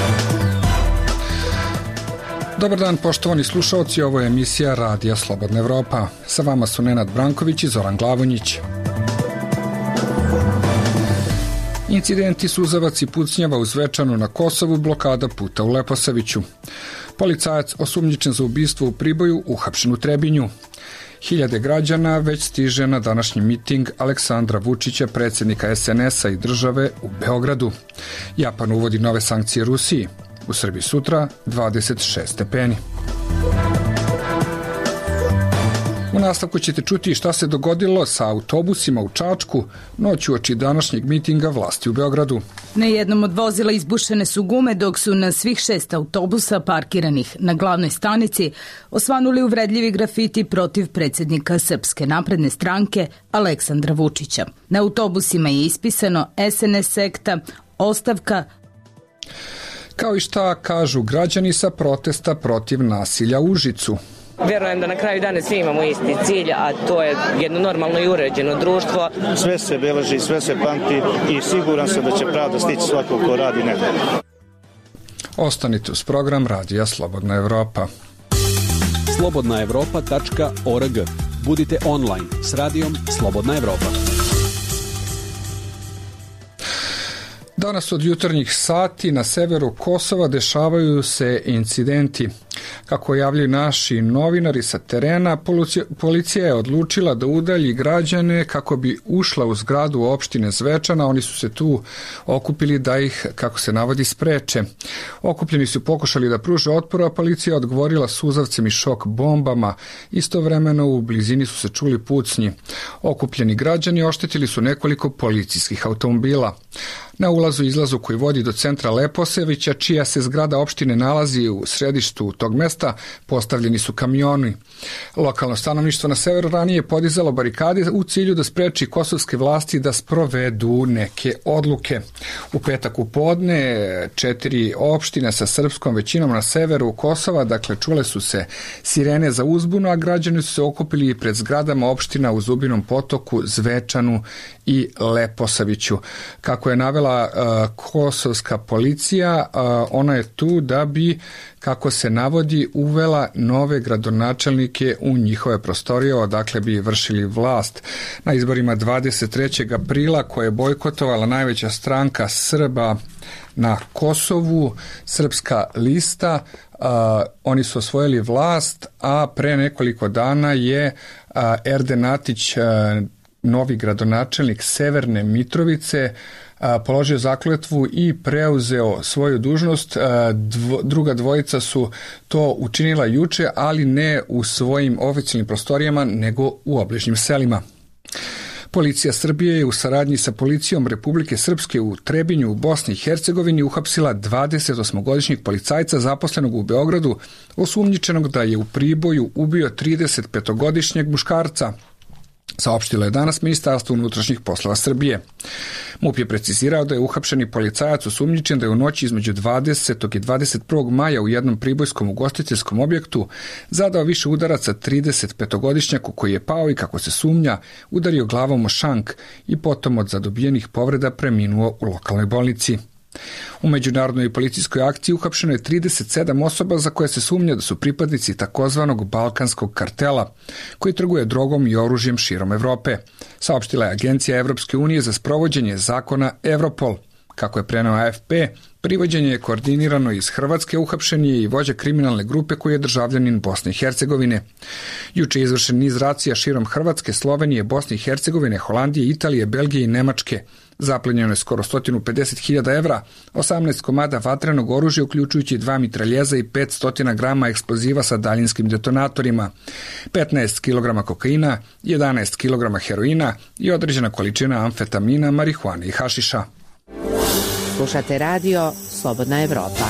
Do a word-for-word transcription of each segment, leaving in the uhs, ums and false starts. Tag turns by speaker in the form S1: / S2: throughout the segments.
S1: Dobar dan, poštovani slušalci, ovo je emisija Radija Slobodna Evropa. Sa vama su Nenad Branković i Zoran Glavonjić. Incidenti, suzavac i pucnjava u Zvečanu na Kosovu, blokada puta u Leposaviću. Policajac osumnjičen za ubistvo u Priboju uhapšen u Trebinju. Hiljade građana već stiže na današnji miting Aleksandra Vučića, predsjednika es en es a i države u Beogradu. Japan uvodi nove sankcije Rusiji. U Srbiji sutra dvadeset šest stepeni. U nastavku ćete čuti šta se dogodilo sa autobusima u Čačku noću uoči današnjeg mitinga vlasti u Beogradu.
S2: Na jednom od vozila izbušene su gume, dok su na svih šest autobusa parkiranih na glavnoj stanici osvanuli uvredljivi grafiti protiv predsjednika Srpske napredne stranke Aleksandra Vučića. Na autobusima je ispisano es en es sekta, ostavka,
S1: kao i šta kažu građani sa protesta protiv nasilja u Užicu.
S3: Vjerujem da na kraju dana svi imamo isti cilj, a to je jedno normalno i uređeno društvo.
S4: Sve se beleži, sve se pamti i siguran sam da će pravda stići svako ko radi nedjelju.
S1: Ostanite uz program Radija Slobodna Evropa.
S5: slobodna evropa tačka org. Budite online s radijom Slobodna Evropa.
S1: Danas od jutarnjih sati na severu Kosova dešavaju se incidenti. Kako javljaju naši novinari sa terena, policija je odlučila da udalji građane kako bi ušla u zgradu opštine Zvečana. Oni su se tu okupili da ih, kako se navodi, spreče. Okupljeni su pokušali da pruže otpor, a policija odgovorila suzavcem i šok bombama. Istovremeno u blizini su se čuli pucnji. Okupljeni građani oštetili su nekoliko policijskih automobila. Na ulazu i izlazu koji vodi do centra Leposavića, čija se zgrada opštine nalazi u središtu tog mesta, postavljeni su kamioni. Lokalno stanovništvo na severu ranije podizalo barikade u cilju da spreči kosovske vlasti da sprovedu neke odluke. U petak u podne četiri opštine sa srpskom većinom na severu Kosova, dakle čule su se sirene za uzbunu, a građani su se okupili pred zgradama opština u Zubinom Potoku, Zvečanu i Leposaviću. Kako je navela uh, kosovska policija, uh, ona je tu da bi, kako se navodi, uvela nove gradonačelnike u njihove prostorije, odakle bi vršili vlast. Na izborima dvadeset trećeg aprila, koje je bojkotovala najveća stranka Srba na Kosovu, Srpska lista, uh, oni su osvojili vlast, a pre nekoliko dana je uh, Erden Atić, uh, novi gradonačelnik Severne Mitrovice, položio zakletvu i preuzeo svoju dužnost. Dvo, druga dvojica su to učinila juče, ali ne u svojim oficijalnim prostorijama, nego u obližnjim selima. Policija Srbije je u saradnji sa policijom Republike Srpske u Trebinju u Bosni i Hercegovini uhapsila dvadesetosmogodišnjeg policajca zaposlenog u Beogradu, osumnjičenog da je u Priboju ubio tridesetpetogodišnjeg muškarca. Saopštilo je danas Ministarstvo unutrašnjih poslova Srbije. MUP je precizirao da je uhapšeni policajac osumnjičen da je u noći između dvadesetog i dvadeset prvog maja u jednom pribojskom ugostiteljskom objektu zadao više udaraca tridesetpetogodišnjaku koji je pao i, kako se sumnja, udario glavom o šank i potom od zadobijenih povreda preminuo u lokalnoj bolnici. U međunarodnoj policijskoj akciji uhapšeno je trideset sedam osoba za koje se sumnja da su pripadnici takozvanog balkanskog kartela, koji trguje drogom i oružjem širom Evrope. Saopštila je Agencija Evropske unije za sprovođenje zakona Europol. Kako je preneo A F P, privođenje je koordinirano iz Hrvatske, uhapšen je i vođa kriminalne grupe koji je državljanin Bosne i Hercegovine. Juče je izvršen niz racija širom Hrvatske, Slovenije, Bosne i Hercegovine, Holandije, Italije, Belgije i Nemačke. Zaplenjeno je skoro sto pedeset hiljada evra, osamnaest komada vatrenog oružja, uključujući dva mitraljeza i petsto grama eksploziva sa daljinskim detonatorima, petnaest kilograma kokaina, jedanaest kilograma heroina i određena količina amfetamina, marihuane i hašiša.
S6: Slušate radio Slobodna Evropa.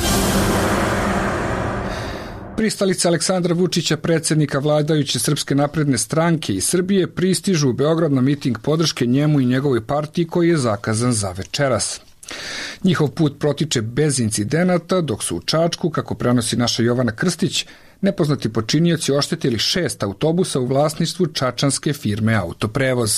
S1: Pristalice Aleksandra Vučića, predsjednika vladajuće Srpske napredne stranke i Srbije, pristižu u Beograd na miting podrške njemu i njegovoj partiji koji je zakazan za večeras. Njihov put protiče bez incidenata, dok su u Čačku, kako prenosi naša Jovana Krstić, nepoznati počinioci oštetili šest autobusa u vlasništvu čačanske firme Autoprevoz.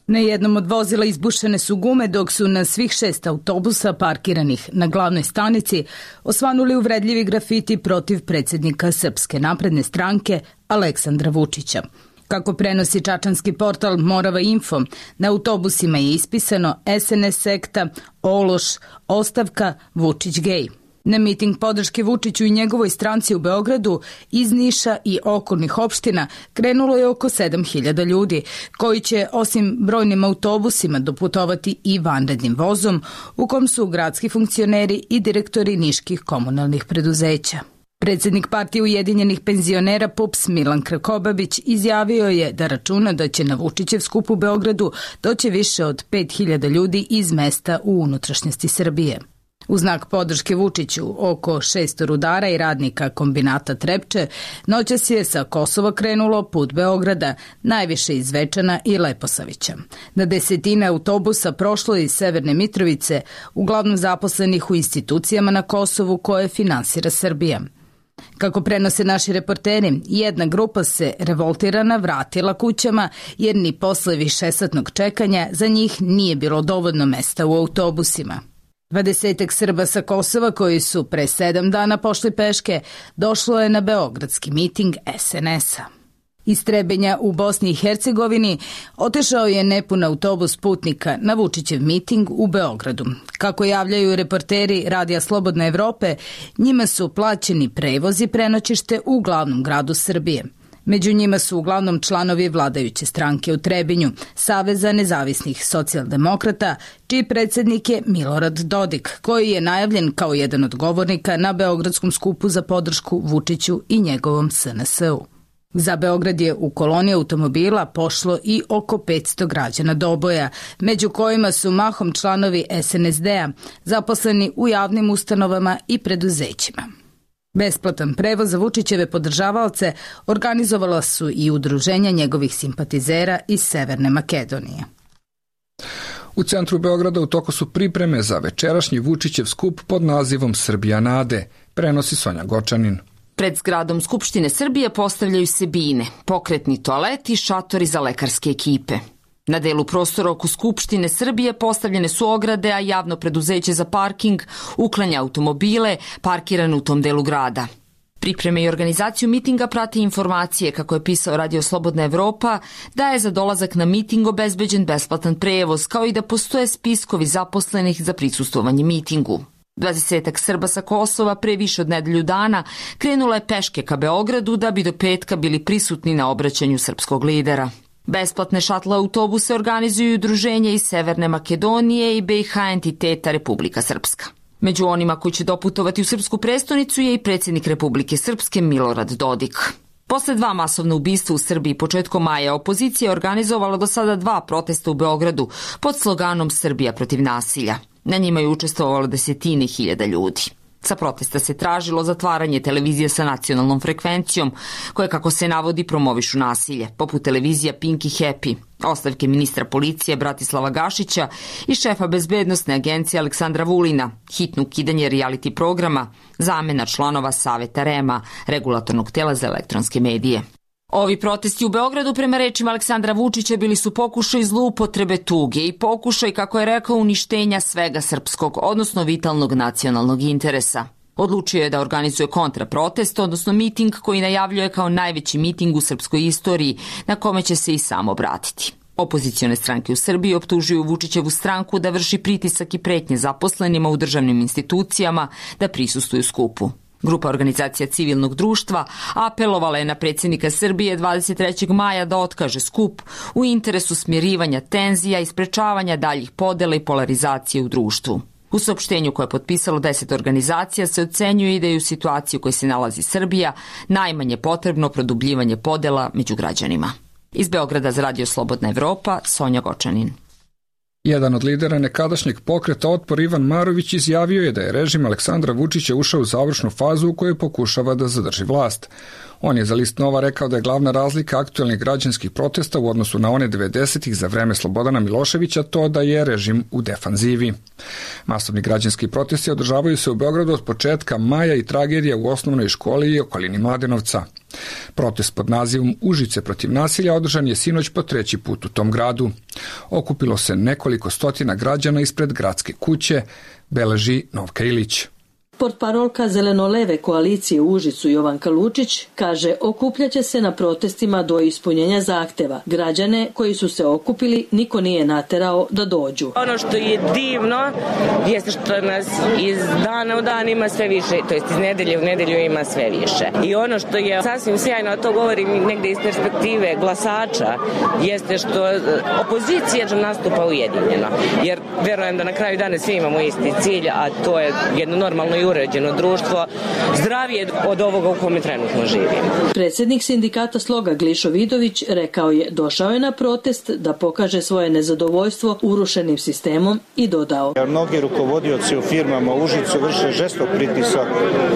S2: Na jednom od vozila izbušene su gume, dok su na svih šest autobusa parkiranih na glavnoj stanici osvanuli uvredljivi grafiti protiv predsjednika Srpske napredne stranke Aleksandra Vučića. Kako prenosi čačanski portal Morava Info, na autobusima je ispisano S N S sekta, ološ, ostavka, Vučić gej. Na miting podrške Vučiću i njegovoj stranci u Beogradu iz Niša i okolnih opština krenulo je oko sedam hiljada ljudi, koji će osim brojnim autobusima doputovati i vanrednim vozom, u kom su gradski funkcioneri i direktori niških komunalnih preduzeća. Predsjednik partije Ujedinjenih penzionera P U P S Milan Krakobabić izjavio je da računa da će na Vučićev skup u Beogradu doći više od pet hiljada ljudi iz mesta u unutrašnjosti Srbije. U znak podrške Vučiću oko šesto rudara i radnika kombinata Trepče noćas je sa Kosova krenulo put Beograda, najviše iz Zvečana i Leposavića. Na desetine autobusa prošlo iz Severne Mitrovice, uglavnom zaposlenih u institucijama na Kosovu koje finansira Srbija. Kako prenose naši reporteri, jedna grupa se revoltirana vratila kućama jer ni posle višesatnog čekanja za njih nije bilo dovoljno mesta u autobusima. Dvadesetak Srba sa Kosova koji su pre sedam dana pošli peške došlo je na beogradski miting S N S-a. Iz Trebinja u Bosni i Hercegovini otišao je nepun autobus putnika na Vučićev miting u Beogradu. Kako javljaju reporteri Radija Slobodna Evrope, njima su plaćeni prevoz i prenoćište u glavnom gradu Srbije. Među njima su uglavnom članovi vladajuće stranke u Trebinju, Saveza nezavisnih socijaldemokrata, čiji predsjednik je Milorad Dodik, koji je najavljen kao jedan od govornika na beogradskom skupu za podršku Vučiću i njegovom S N S-u. Za Beograd je u koloni automobila pošlo i oko petsto građana Doboja, među kojima su mahom članovi S N S D-a, zaposleni u javnim ustanovama i preduzećima. Besplatan prevoz za Vučićeve podržavaoce organizovala su i udruženja njegovih simpatizera iz Severne Makedonije.
S1: U centru Beograda u toku su pripreme za večerašnji Vučićev skup pod nazivom Srbija nade, prenosi Sonja Gočanin.
S7: Pred zgradom Skupštine Srbije postavljaju se bine, pokretni toaleti i šatori za lekarske ekipe. Na delu prostora oko Skupštine Srbije postavljene su ograde, a javno preduzeće za parking uklanja automobile parkirane u tom delu grada. Pripreme i organizaciju mitinga prati informacije, kako je pisao Radio Slobodna Evropa, da je za dolazak na miting obezbeđen besplatan prevoz, kao i da postoje spiskovi zaposlenih za prisustvovanje mitingu. Dvadesetak Srba sa Kosova pre više od nedelju dana krenula je peške ka Beogradu da bi do petka bili prisutni na obraćanju srpskog lidera. Besplatne šatla autobuse organizuju udruženje iz Severne Makedonije i B i H entiteta Republika Srpska. Među onima koji će doputovati u srpsku prestonicu je i predsjednik Republike Srpske Milorad Dodik. Posle dva masovna ubistva u Srbiji početkom maja, opozicija je organizovala do sada dva protesta u Beogradu pod sloganom Srbija protiv nasilja. Na njima je učestvovalo desetine hiljada ljudi. Sa protesta se tražilo zatvaranje televizije sa nacionalnom frekvencijom, koje, kako se navodi, promovišu nasilje, poput televizija Pink i Happy, ostavke ministra policije Bratislava Gašića i šefa bezbednosne agencije Aleksandra Vulina, hitno ukidanje reality programa, zamena članova Saveta R E M-a, regulatornog tela za elektronske medije. Ovi protesti u Beogradu, prema rečima Aleksandra Vučića, bili su pokušaj zloupotrebe tuge i pokušaj, kako je rekao, uništenja svega srpskog, odnosno vitalnog nacionalnog interesa. Odlučio je da organizuje kontraprotest, odnosno miting koji najavljuje kao najveći miting u srpskoj istoriji, na kome će se i sam obratiti. Opozicione stranke u Srbiji optužuju Vučićevu stranku da vrši pritisak i pretnje zaposlenima u državnim institucijama da prisustvuju skupu. Grupa organizacija civilnog društva apelovala je na predsjednika Srbije dvadeset trećeg maja da otkaže skup u interesu smirivanja tenzija i sprečavanja daljih podela i polarizacije u društvu. U saopštenju koje je potpisalo deset organizacija se ocenjuje i da je u situaciji u kojoj se nalazi Srbija najmanje potrebno produbljivanje podela među građanima. Iz Beograda za Radio Slobodna Evropa, Sonja Gočanin.
S1: Jedan od lidera nekadašnjeg pokreta Otpor, Ivan Marović, izjavio je da je režim Aleksandra Vučića ušao u završnu fazu u kojoj pokušava da zadrži vlast. On je za List Nova rekao da je glavna razlika aktuelnih građanskih protesta u odnosu na one devedesetih za vreme Slobodana Miloševića to da je režim u defanzivi. Masovni građanski protesti održavaju se u Beogradu od početka maja i tragedija u osnovnoj školi i okolini Mladenovca. Protest pod nazivom Užice protiv nasilja održan je sinoć po treći put u tom gradu. Okupilo se nekoliko stotina građana ispred gradske kuće, beleži Novka Ilić.
S8: Portparolka Zeleno-leve koalicije u Užicu Jovanka Lučić kaže okupljaće se na protestima do ispunjenja zahteva. Građane koji su se okupili niko nije naterao da dođu.
S3: Ono što je divno jeste što nas iz dana u dan ima sve više, to jest iz nedelje u nedelju ima sve više. I ono što je sasvim sjajno, a to govorim negde iz perspektive glasača, jeste što opozicija nastupa ujedinjeno. Jer verujem da na kraju dana svi imamo isti cilj, a to je jedno normalno i uređeno društvo, zdravije od ovoga u kome trenutno živimo.
S8: Predsjednik sindikata Sloga Glišo Vidović rekao je došao je na protest da pokaže svoje nezadovoljstvo urušenim sistemom i dodao.
S4: Mnogi rukovodioci u firmama u Užicu vrše žestok pritisak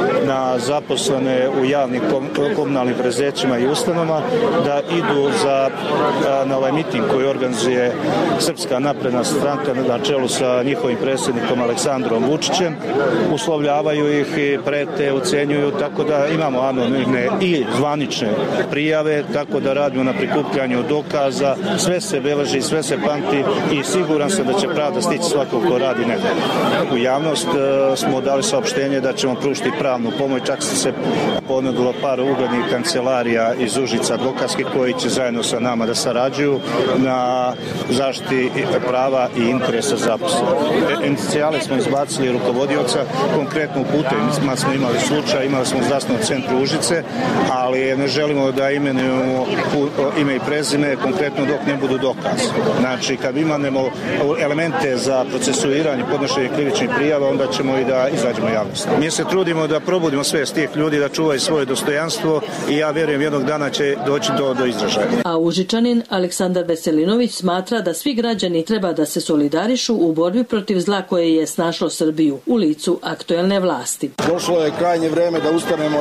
S4: na zaposlene u javnim komunalnim preduzećima i ustanovama da idu za, na ovaj miting koji organizuje Srpska napredna stranka na čelu sa njihovim predsjednikom Aleksandrom Vučićem. Uslovljavaju ih i prete, ucenjuju, tako da imamo anonimne i zvanične prijave, tako da radimo na prikupljanju dokaza, sve se beleži, sve se pamti i siguran sam da će pravda stići svakog ko radi nedjelju. U javnost smo dali saopštenje da ćemo pružiti pravnu pomoć, čak se ponudilo par uglednih kancelarija iz Užica advokatskih koji će zajedno sa nama da sarađuju na zaštiti prava i interesa zaposlenih. Inicijale smo izbacili rukovodioca, konkretno uputili, mi smo imali slučaj, imali smo u zdravstvenom centru Užice, ali ne želimo da imenujemo ime i prezime, konkretno dok ne budu dokaz. Znači, kad imamo elemente za procesuiranje, podnošenje krivičnih prijava, onda ćemo i da izađemo javnost. Mi se trudimo da probudimo sve s tih ljudi, da čuvaju svoje dostojanstvo i ja vjerujem jednog dana će doći do, do izražaja.
S8: A Užičanin Aleksandar Veselinović smatra da svi građani treba da se solidarišu u borbi protiv zla koje je snašlo Srbiju u licu aktuelne vlasti.
S9: Došlo je krajnje vreme da ustanemo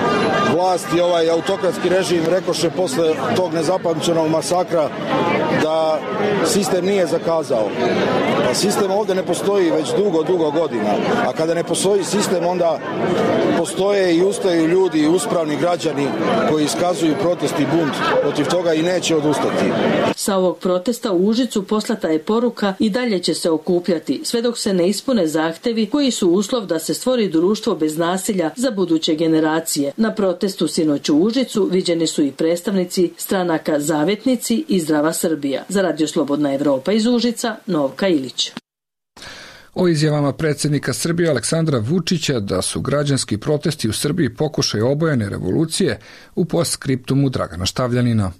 S9: vlast i ovaj autokratski režim rekoše posle tog nezapamćenog masakra da sistem nije zakazao. Pa sistem ovdje ne postoji već dugo, dugo godina. A kada ne postoji sistem, onda postoje i ustaju ljudi, uspravni građani koji iskazuju protest i bunt protiv toga i neće odustati.
S8: Sa ovog protesta u Užicu poslata je poruka i dalje će se okupljati sve dok se ne ispune zahtevi koji su uslov da se stvori društvo bez nasilja za buduće generacije. Na protestu sinoć u Užicu viđeni su i predstavnici stranaka Zavetnici i Zdrava Srbija. Za Radio Slobodna Evropa iz Užica, Novka Ilić.
S1: O izjavama predsjednika Srbije Aleksandra Vučića da su građanski protesti u Srbiji pokušaj obojene revolucije u postskriptumu Dragana Štavljanina.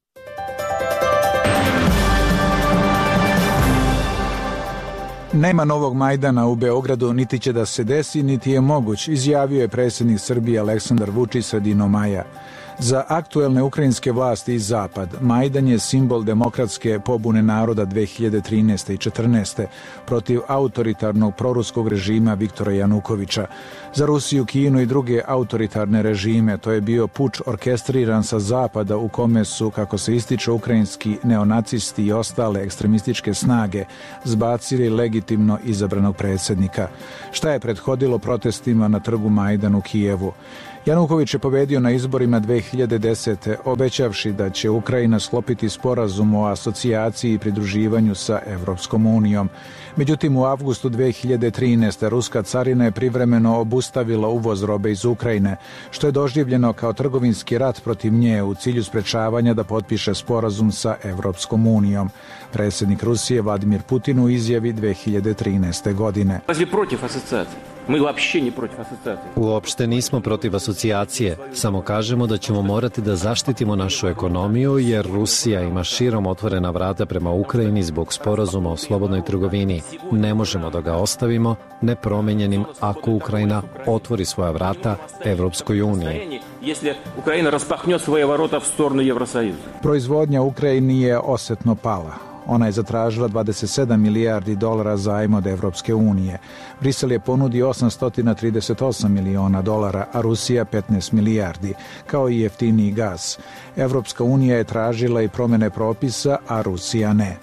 S10: Nema novog Majdana u Beogradu, niti će da se desi, niti je moguć, izjavio je predsjednik Srbije Aleksandar Vučić sredinom maja. Za aktuelne ukrajinske vlasti i Zapad, Majdan je simbol demokratske pobune naroda dve hiljade trinaeste i četrnaeste protiv autoritarnog proruskog režima Viktora Janukovića. Za Rusiju, Kinu i druge autoritarne režime to je bio puč orkestriran sa Zapada u kome su, kako se ističe, ukrajinski neonacisti i ostale ekstremističke snage zbacili legitimno izabranog predsjednika. Šta je prethodilo protestima na trgu Majdan u Kijevu? Januković je pobedio na izborima dve hiljade desete. obećavši da će Ukrajina sklopiti sporazum o asocijaciji i pridruživanju sa Evropskom unijom. Međutim, u avgustu dve hiljade trinaeste. ruska carina je privremeno obustavila uvoz robe iz Ukrajine, što je doživljeno kao trgovinski rat protiv nje u cilju sprečavanja da potpiše sporazum sa Evropskom unijom. Predsjednik Rusije Vladimir Putin u izjavi dve hiljade trinaeste. godine.
S11: Mi uopšte ni protiv asocijacije.
S12: Uopšte nismo protiv asocijacije, samo kažemo da ćemo morati da zaštitimo našu ekonomiju jer Rusija ima širom otvorena vrata prema Ukrajini zbog sporazuma o slobodnoj trgovini. Ne možemo da ga ostavimo nepromenjenim ako Ukrajina otvori svoja vrata Evropskoj uniji.
S11: Если Украина распахнет свои ворота в сторону Евросоюза.
S10: Proizvodnja u Ukrajini je osetno pala. Ona je zatražila dvadeset sedam milijardi dolara zajma od Evropske unije. Brisel je ponudio osamsto trideset osam miliona dolara, a Rusija petnaest milijardi, kao i jeftiniji gas. Evropska unija je tražila i promene propisa, a Rusija ne.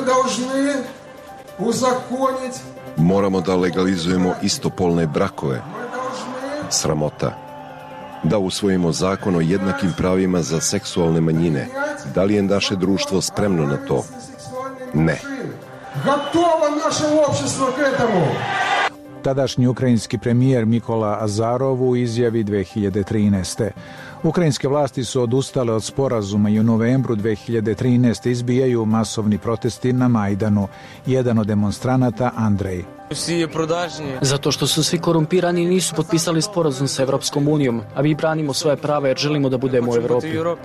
S13: Moramo da legalizujemo istopolne brakove. Sramota. Da usvojimo zakon o jednakim pravima za seksualne manjine. Da li je naše društvo spremno na to? Ne.
S10: Gotovo naše opštvo k etому. Tadašnji ukrajinski premijer Mikola Azarov u izjavi dve hiljade trinaeste. Ukrajinske vlasti su odustale od sporazuma i u novembru dve hiljade trinaeste izbijaju masovni protesti na Majdanu. Jedan od demonstranata, Andrej.
S14: Zato što su svi korumpirani i nisu potpisali sporazum sa Evropskom unijom, a mi branimo svoje prava jer želimo da budemo u Evropi.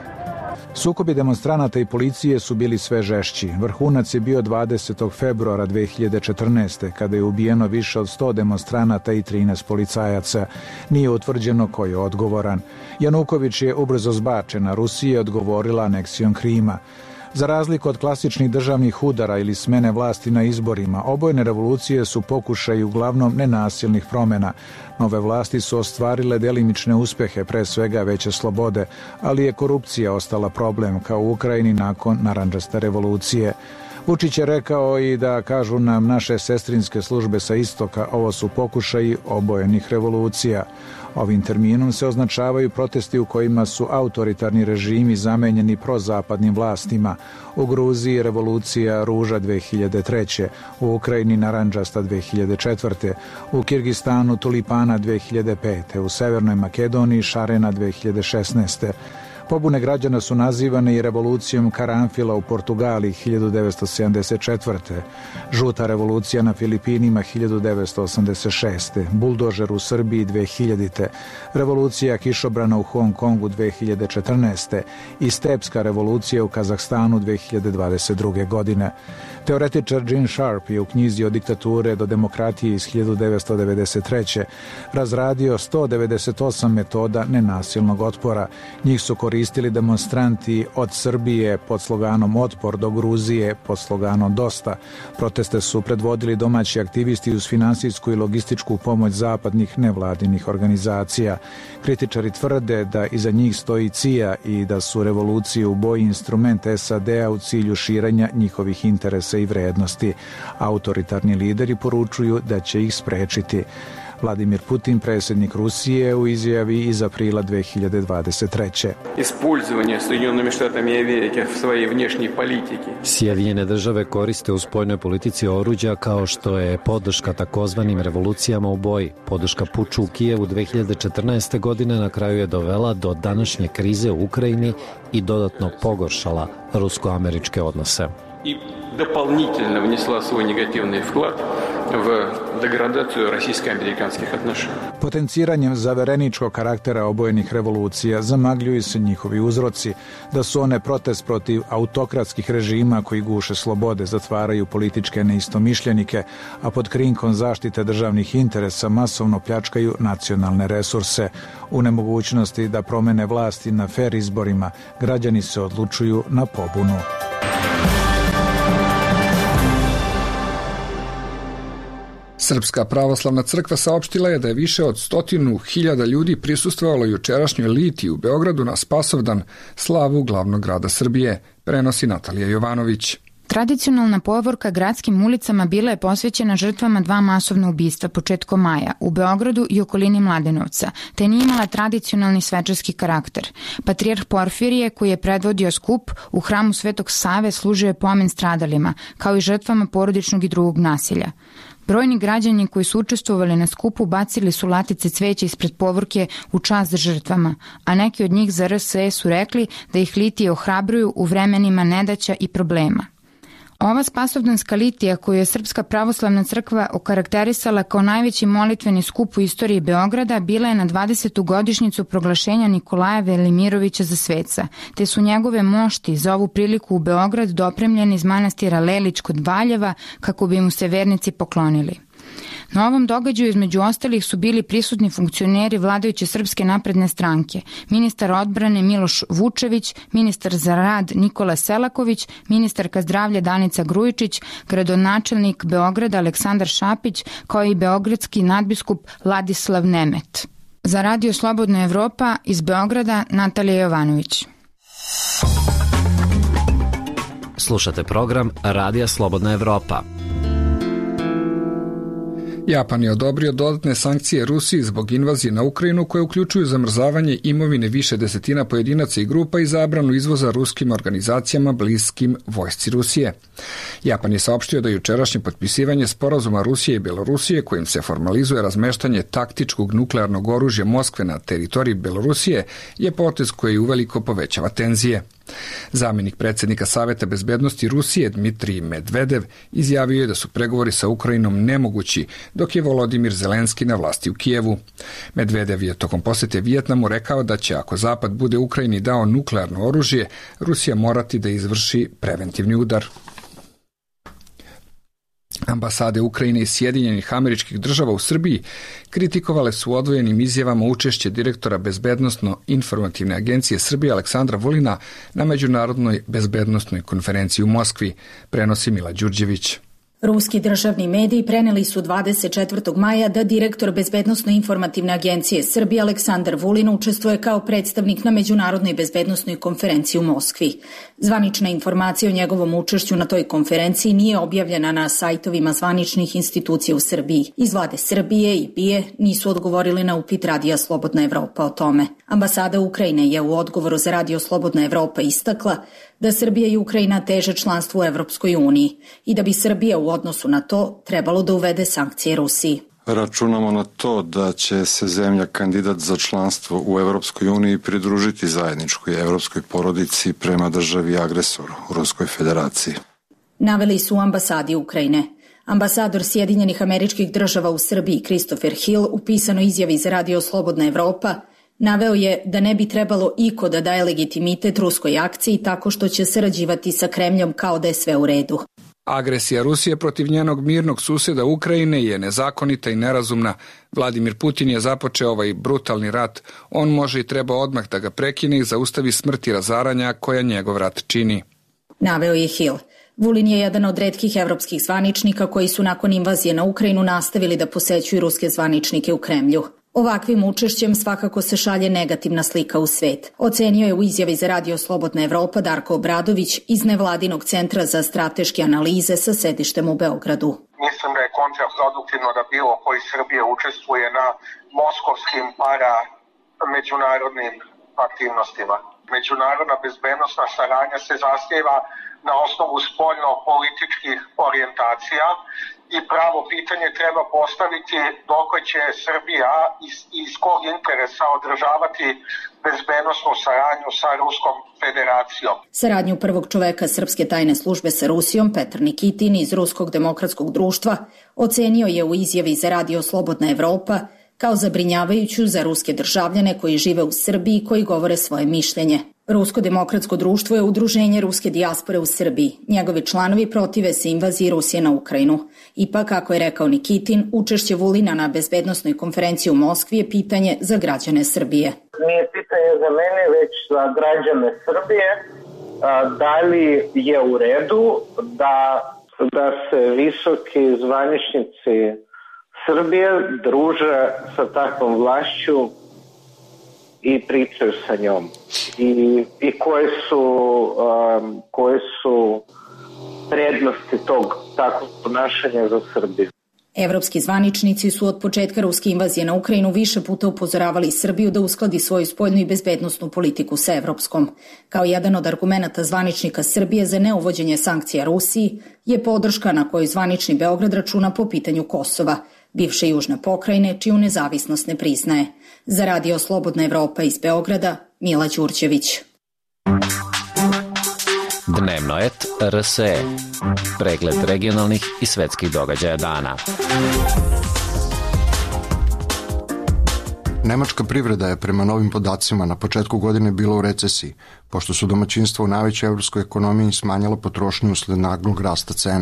S10: Sukobi demonstranata i policije su bili sve žešći. Vrhunac je bio dvadesetog februara dve hiljade četrnaeste. kada je ubijeno više od sto demonstranata i trinaest policajaca. Nije utvrđeno ko je odgovoran. Januković je ubrzo zbačen, a Rusija je odgovorila aneksijom Krima. Za razliku od klasičnih državnih udara ili smene vlasti na izborima, obojene revolucije su pokušaj uglavnom nenasilnih promjena. Nove vlasti su ostvarile delimične uspehe, pre svega veće slobode, ali je korupcija ostala problem, kao u Ukrajini nakon narandžaste revolucije. Vučić je rekao i da, kažu nam naše sestrinske službe sa istoka, ovo su pokušaji obojenih revolucija. Ovim terminom se označavaju protesti u kojima su autoritarni režimi zamenjeni prozapadnim vlastima. U Gruziji revolucija Ruža dve hiljade treće, u Ukrajini narandžasta dve hiljade četvrte, u Kirgistanu Tulipana dve hiljade pete, u Severnoj Makedoniji Šarena dve hiljade šesnaeste. Pobune građana su nazivane i revolucijom Karanfila u Portugaliji hiljadu devetsto sedamdeset četvrte. Žuta revolucija na Filipinima hiljadu devetsto osamdeset šeste. Buldožer u Srbiji dve hiljadite. Revolucija kišobrana u Hong Kongu dve hiljade četrnaeste. i Stepska revolucija u Kazahstanu dve hiljade dvadeset druge. godine. Teoretičar Gene Sharp je u knjizi Od diktature do demokratije iz hiljadu devetsto devedeset treće. razradio sto devedeset osam metoda nenasilnog otpora. Njih su koristili demonstranti od Srbije pod sloganom Otpor do Gruzije pod sloganom Dosta. Proteste su predvodili domaći aktivisti uz finansijsku i logističku pomoć zapadnih nevladinih organizacija. Kritičari tvrde da iza njih stoji C I A i da su revolucije u boji instrument S A D-a u cilju širenja njihovih interesa i vrednosti. Autoritarni lideri poručuju da će ih sprečiti. Vladimir Putin, predsjednik Rusije, u izjavi iz aprila dve hiljade dvadeset treće.
S11: Использование Соединенными Штатами Америки в своей внешней политике.
S12: Sjedinjene države koriste u spoljnoj politici oruđa kao što je podrška takozvanim revolucijama u boji. Podrška puču u Kijevu dve hiljade četrnaeste. godine na kraju je dovela do današnje krize u Ukrajini i dodatno pogoršala rusko-američke odnose.
S11: И дополнительно внесла свой негативный вклад в деградацию российско-американских отношений.
S10: Potenciranjem zavereničkog karaktera obojenih revolucija zamagljuju se njihovi uzroci, da su one protest protiv autokratskih režima koji guše slobode, zatvaraju političke neistomišljenike, a pod krinkom zaštite državnih interesa masovno pljačkaju nacionalne resurse. U nemogućnosti da promene vlasti na fer izborima, građani se odlučuju na pobunu.
S1: Srpska pravoslavna crkva saopštila je da je više od stotinu hiljada ljudi prisustvovalo jučerašnjoj litiji u Beogradu na Spasovdan, slavu glavnog grada Srbije, prenosi Natalija Jovanović.
S15: Tradicionalna povorka gradskim ulicama bila je posvećena žrtvama dva masovna ubistva početkom maja u Beogradu i okolini Mladenovca, te nije imala tradicionalni svečarski karakter. Patrijarh Porfirije, koji je predvodio skup, u hramu Svetog Save služio je pomen stradalima, kao i žrtvama porodičnog i drugog nasilja. Brojni građani koji su učestvovali na skupu bacili su latice cveća ispred povorke u čast žrtvama, a neki od njih za R S E su rekli da ih litije ohrabruju u vremenima nedaća i problema. Ova spasovdanska litija, koju je Srpska pravoslavna crkva okarakterisala kao najveći molitveni skup u istoriji Beograda, bila je na dvadesetu godišnjicu proglašenja Nikolaja Velimirovića za sveca, te su njegove mošti za ovu priliku u Beograd dopremljeni iz manastira Lelić kod Valjeva kako bi mu se vernici poklonili. Na ovom događaju između ostalih su bili prisutni funkcioneri vladajuće Srpske napredne stranke, ministar odbrane Miloš Vučević, ministar za rad Nikola Selaković, ministarka zdravlja Danica Grujičić, gradonačelnik Beograda Aleksandar Šapić, kao i beogradski nadbiskup Ladislav Nemet. Za Radio Slobodna Evropa iz Beograda Natalija Jovanović.
S16: Slušate program Radija Slobodna Evropa.
S1: Japan je odobrio dodatne sankcije Rusiji zbog invazije na Ukrajinu koje uključuju zamrzavanje imovine više desetina pojedinaca i grupa i zabranu izvoza ruskim organizacijama bliskim vojsci Rusije. Japan je saopštio da jučerašnje potpisivanje sporazuma Rusije i Belorusije kojim se formalizuje razmeštanje taktičkog nuklearnog oružja Moskve na teritoriji Belorusije je potez koji uveliko povećava tenzije. Zamenik predsjednika Saveta bezbednosti Rusije Dmitrij Medvedev izjavio je da su pregovori sa Ukrajinom nemogući dok je Volodimir Zelenski na vlasti u Kijevu. Medvedev je tokom posjete Vijetnamu rekao da će ako Zapad bude Ukrajini dao nuklearno oružje, Rusija morati da izvrši preventivni udar. Ambasade Ukrajine i Sjedinjenih Američkih Država u Srbiji kritikovale su odvojenim izjavama učešće direktora Bezbednosno-informativne agencije Srbije Aleksandra Vulina na Međunarodnoj bezbednosnoj konferenciji u Moskvi, prenosi Mila Đurđević.
S17: Ruski državni mediji preneli su dvadeset četvrtog maja da direktor Bezbednosno-informativne agencije Srbije Aleksandar Vulin učestvuje kao predstavnik na Međunarodnoj bezbednosnoj konferenciji u Moskvi. Zvanična informacija o njegovom učešću na toj konferenciji nije objavljena na sajtovima zvaničnih institucija u Srbiji. Iz vlade Srbije i B I E nisu odgovorili na upit Radija Slobodna Evropa o tome. Ambasada Ukrajine je u odgovoru za Radio Slobodna Evropa istakla da Srbija i Ukrajina teže članstvu u Evropskoj uniji i da bi Srbija u odnosu na to trebalo da uvede sankcije Rusiji.
S18: Računamo na to da će se zemlja kandidat za članstvo u Evropskoj uniji pridružiti zajedničkoj evropskoj porodici prema državi agresoru, Ruskoj federaciji.
S17: Naveli su u ambasadi Ukrajine. Ambasador Sjedinjenih Američkih Država u Srbiji Christopher Hill u pisanoj izjavi za Radio Slobodna Evropa naveo je da ne bi trebalo iko da daje legitimitet ruskoj akciji tako što će sarađivati sa Kremljom kao da je sve u redu.
S1: Agresija Rusije protiv njenog mirnog susjeda Ukrajine je nezakonita i nerazumna. Vladimir Putin je započeo ovaj brutalni rat. On može i treba odmah da ga prekine i zaustavi smrt i razaranja koja njegov rat čini.
S17: Naveo je Hill. Vulin je jedan od retkih evropskih zvaničnika koji su nakon invazije na Ukrajinu nastavili da posećuju ruske zvaničnike u Kremlju. Ovakvim učešćem svakako se šalje negativna slika u svet. Ocenio je u izjavi za Radio Slobodna Evropa Darko Obradović iz Nevladinog centra za strateške analize sa sedištem u Beogradu.
S19: Mislim da je kontraproduktivno da bilo koji Srbije učestvuje na moskovskim para međunarodnim aktivnostima. Međunarodna bezbednosna saradnja se zasniva na osnovu spoljno-političkih orijentacija i pravo pitanje treba postaviti dok će Srbija iz, iz kog interesa održavati bezbednosnu saradnju sa Ruskom federacijom.
S17: Saradnju prvog čoveka Srpske tajne službe sa Rusijom, Petar Nikitin iz Ruskog demokratskog društva, ocenio je u izjavi za Radio Slobodna Evropa kao zabrinjavajuću za ruske državljane koji žive u Srbiji i koji govore svoje mišljenje. Rusko demokratsko društvo je udruženje ruske dijaspore u Srbiji. Njegovi članovi protive se invaziji Rusije na Ukrajinu. Ipak, kako je rekao Nikitin, učešće Vulina na bezbednosnoj konferenciji u Moskvi je pitanje za građane Srbije.
S20: Nije pitanje za mene, već za građane Srbije. Da li je u redu da, da se visoki zvaničnici Srbije druže sa takvom vlašću i pričaju sa njom. I, i koje su, um, koje su prednosti tog takvog ponašanja za Srbiju.
S17: Evropski zvaničnici su od početka ruske invazije na Ukrajinu više puta upozoravali Srbiju da uskladi svoju spoljnu i bezbednosnu politiku sa evropskom. Kao jedan od argumenata zvaničnika Srbije za neuvođenje sankcija Rusiji je podrška na koju zvanični Beograd računa po pitanju Kosova, bivše južne pokrajine, čiju nezavisnost ne priznaje. Za Radio Slobodna Evropa iz Beograda, Mila Đurđević.
S16: Dnevno et R S E. Pregled regionalnih i svetskih događaja dana.
S21: Nemačka privreda je prema novim podacima na početku godine bila u recesiji, pošto su domaćinstva u najvećoj evropskoj ekonomiji smanjila potrošnju usled naglog rasta cena.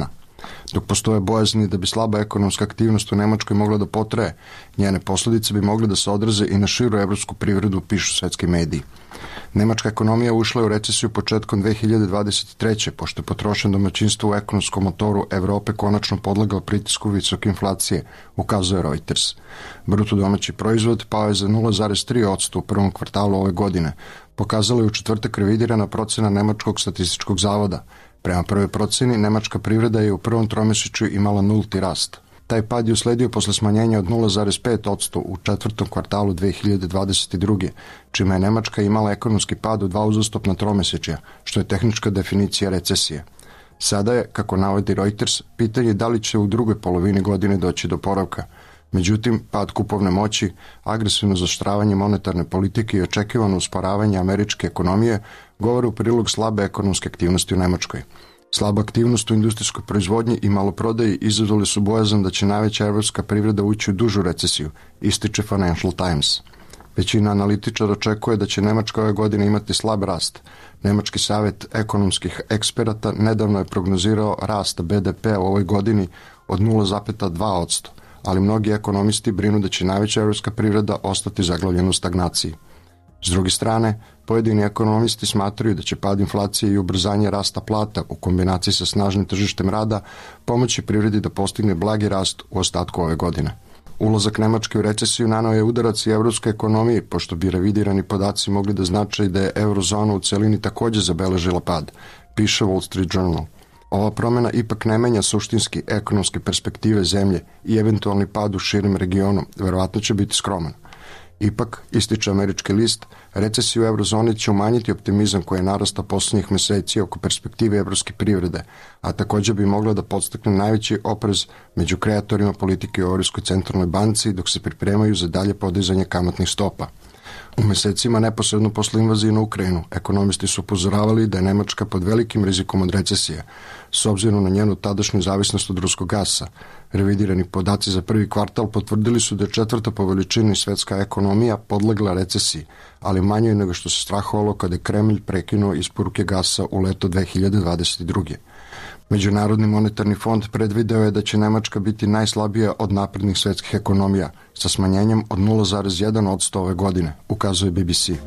S21: Dok postoje bojazni da bi slaba ekonomska aktivnost u Nemačkoj mogla da potraje, njene posledice bi mogle da se odraze i na širu evropsku privredu, pišu svetski mediji. Nemačka ekonomija ušla je u recesiju početkom dve hiljade dvadeset treće. pošto je potrošnja domaćinstva u ekonomskom motoru Evrope konačno podlegao pritisku visoke inflacije, ukazuje Reuters. Bruto domaći proizvod pao je za nula zarez tri posto u prvom kvartalu ove godine. Pokazala je u četvrtak revidirana procena Nemačkog statističkog zavoda. Prema prvoj proceni, nemačka privreda je u prvom tromesečju imala nulti rast. Taj pad je usledio posle smanjenja od nula zarez pet posto u četvrtom kvartalu dve hiljade dvadeset druge. čime je Nemačka imala ekonomski pad u dva uzastopna tromesečja, što je tehnička definicija recesije. Sada je, kako navodi Reuters, pitanje da li će u drugoj polovini godine doći do oporavka. Međutim, pad kupovne moći, agresivno zaoštravanje monetarne politike i očekivano usporavanje američke ekonomije govore u prilog slabe ekonomske aktivnosti u Nemačkoj. Slaba aktivnost u industrijskoj proizvodnji i maloprodaji izazvali su bojazan da će najveća evropska privreda ući u dužu recesiju, ističe Financial Times. Većina analitičara očekuje da će Nemačka ove godine imati slab rast. Nemački savjet ekonomskih eksperata nedavno je prognozirao rast be de pe u ovoj godini od nula zarez dva posto, ali mnogi ekonomisti brinu da će najveća evropska privreda ostati zaglavljena u stagnaciji. S druge strane, pojedini ekonomisti smatraju da će pad inflacije i ubrzanje rasta plata u kombinaciji sa snažnim tržištem rada pomoći privredi da postigne blagi rast u ostatku ove godine. Ulazak Nemačke u recesiju naneo je udarac i evropskoj ekonomiji, pošto bi revidirani podaci mogli da znače da je eurozona u celini takođe zabeležila pad, piše Wall Street Journal. Ova promjena ipak ne menja suštinski ekonomske perspektive zemlje i eventualni pad u širim regionu, verovatno će biti skroman. Ipak, ističe američki list, recesija u eurozoni će umanjiti optimizam koji je narastao poslednjih meseci oko perspektive evropske privrede, a takođe bi mogla da podstakne najveći oprez među kreatorima politike u Evropskoj centralnoj banci dok se pripremaju za dalje podizanje kamatnih stopa. U mesecima neposredno posle invazije na Ukrajinu, ekonomisti su upozoravali da je Nemačka pod velikim rizikom od recesije, s obzirom na njenu tadašnju zavisnost od ruskog gasa. Revidirani podaci za prvi kvartal potvrdili su da je četvrta po veličini svetska ekonomija podlegla recesiji, ali manje nego što se strahovalo kada je Kremlj prekinuo isporuke gasa u leto dve hiljade dvadeset druge. Međunarodni monetarni fond predvideo je da će Nemačka biti najslabija od naprednih svetskih ekonomija, sa smanjenjem od nula zarez jedan posto ove godine, ukazuje be be ce.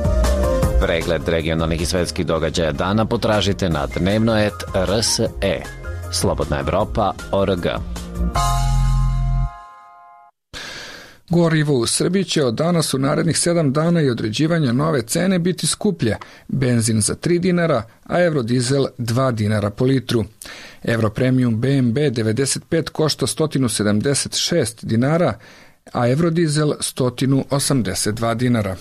S16: Pregled regionalnih i svetskih događaja dana potražite na dnevno et er es e. Slobodna Evropa tačka org.
S1: Gorivo u Srbiji će od danas u narednih sedam dana i određivanja nove cene biti skuplje. Benzin za tri dinara, a Eurodizel dva dinara po litru. Europremium be em be devedeset pet košta sto sedamdeset šest dinara, a Eurodizel sto osamdeset dva dinara.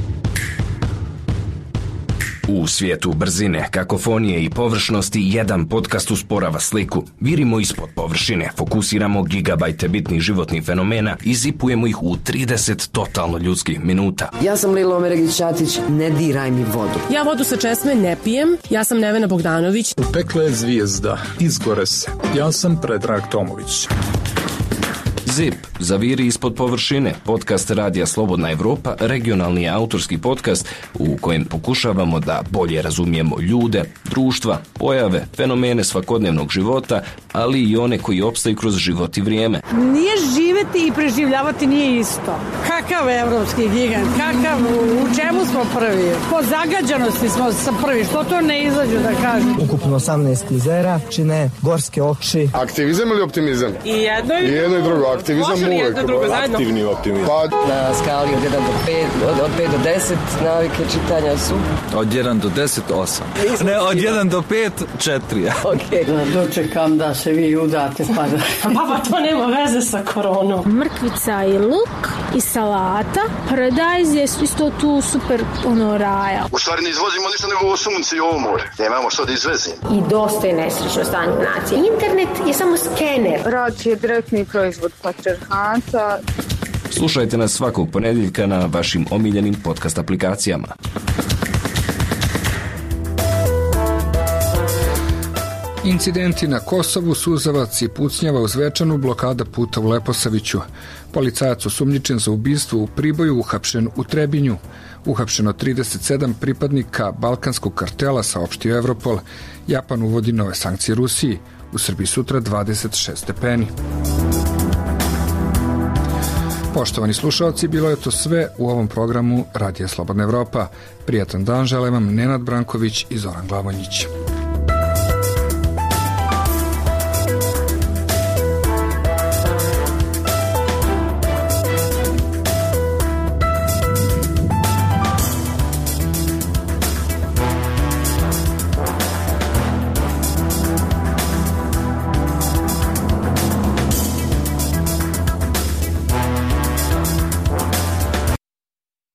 S5: U svijetu brzine, kakofonije i površnosti jedan podcast usporava sliku. Virimo ispod površine, fokusiramo gigabajte bitnih životnih fenomena i zipujemo ih u trideset totalno ljudskih minuta.
S22: Ja sam Lilo Omeregić-Ćatić, ne diraj mi vodu.
S23: Ja vodu sa česme ne pijem, ja sam Nevena Bogdanović.
S24: Pekla je zvijezda, izgore se. Ja sam Predrag Tomović.
S5: Zip, zaviri ispod površine, podcast Radija Slobodna Evropa, regionalni autorski podcast u kojem pokušavamo da bolje razumijemo ljude, društva, pojave, fenomene svakodnevnog života, ali i one koji opstaju kroz život i vrijeme.
S25: Nije živeti i preživljavati nije isto. Kakav evropski gigant, kakav, u čemu smo prvi? Po zagađanosti smo prvi, što to ne izađu da kažem.
S26: Ukupno osamnaest klizera, čine gorske oči.
S27: Aktivizam ili optimizam?
S25: I jedno i,
S27: I jedno i drugo. Aktivizam uvek. Aktivni optimizam.
S26: Pa... Na skali od jedan do pet, od, od pet do deset navike čitanja su...
S28: Od jedan do deset, osam. Ne, od jedan do pet, četiri.
S25: Okej. Okay. Dočekam da se vi udate pa da... Baba, to nema veze sa koronom.
S29: Mrkvica i luk i salata. Paradajz je isto tu super ono raja.
S30: U stvari ne izvozimo ništa nego ovo sunce i ovo more. Nemamo što da izvezimo.
S29: I dosta je nesrećno stanje nacije. Internet je samo skener.
S31: Rak je direktni proizvod patrijarhata.
S5: Slušajte nas svakog ponedjeljka na vašim omiljenim podcast aplikacijama.
S1: Incidenti na Kosovu, suzavac i pucnjava u Zvečanu, blokada puta u Leposaviću. Policajac osumnjičen za ubistvo u Priboju uhapšen u Trebinju. Uhapšeno trideset sedam pripadnika balkanskog kartela, saopštio Europol. Japan uvodi nove sankcije Rusiji. u Srbiji sutra dvadeset šest stepeni. Poštovani slušalci, bilo je to sve u ovom programu Radija Slobodna Evropa. Prijatan dan žele vam Nenad Branković i Zoran Glavonjić.